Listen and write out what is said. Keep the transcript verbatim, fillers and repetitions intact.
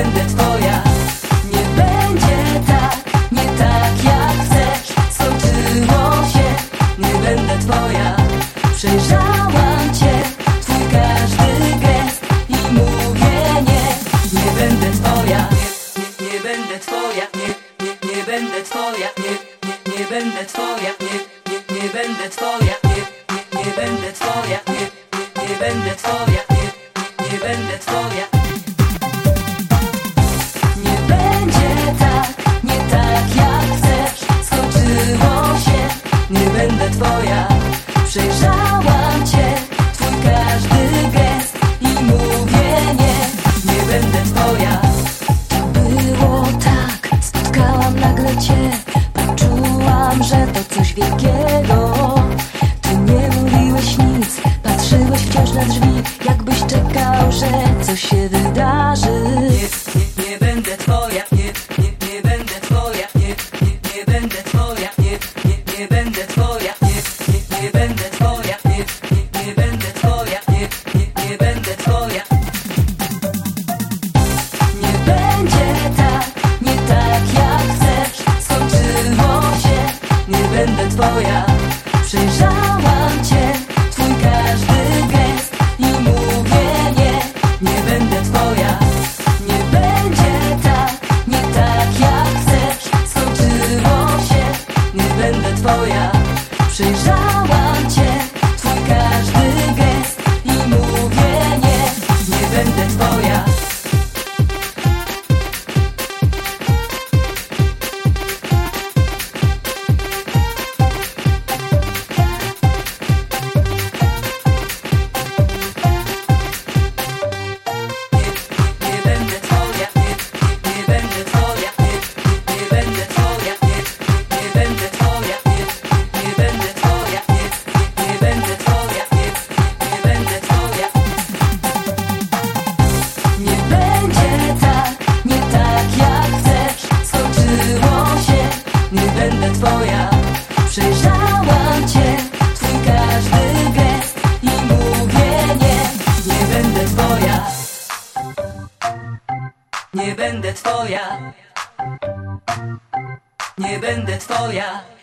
będę twoja. Nie będzie tak, nie tak jak chcesz. Skończyło się, nie będę twoja. Przejrzałam cię, twój każdy gest i mówię nie. Nie będę twoja, nie, nie, nie będę twoja. Nie, nie, nie będę twoja. Nie, nie, nie będę twoja. Nie, nie, nie będę twoja. Nie, nie, nie będę twoja. Nie, nie, nie będę twoja. Nie, nie będę twoja. Nie będzie tak, nie tak jak chcesz. Skończyło się, nie będę twoja. Przejrzałam cię, twój każdy gest i mówię nie. Nie będę twoja. To było tak, spotkałam nagle cię. Poczułam, że to coś wielkiego. Ty nie mówiłeś nic, patrzyłeś wciąż na drzwi, jakbyś czekał, że coś się wydarzy. Nie, nie, nie będę twoja. Nie, nie, nie będę twoja. Nie, nie, nie będę twoja. Nie, nie, nie będę twoja. Nie, nie, nie będę twoja. Nie, nie, nie będę twoja. Nie, nie, nie będę twoja. Nie będzie tak, nie tak jak chcesz. Skończyło się, nie będę twoja. Przejrzałam cię, twój każdy gest i mówię nie. Nie będę twoja. Nie będzie tak, nie tak jak chcesz. Skończyło się, nie będę twoja. Przejrzałam cię, twój każdy gest i mówię nie. Nie będę twoja. Będę twoja. Przejrzałam cię, twój każdy gest i mówię nie. Nie będę twoja. Nie będę twoja. Nie będę twoja.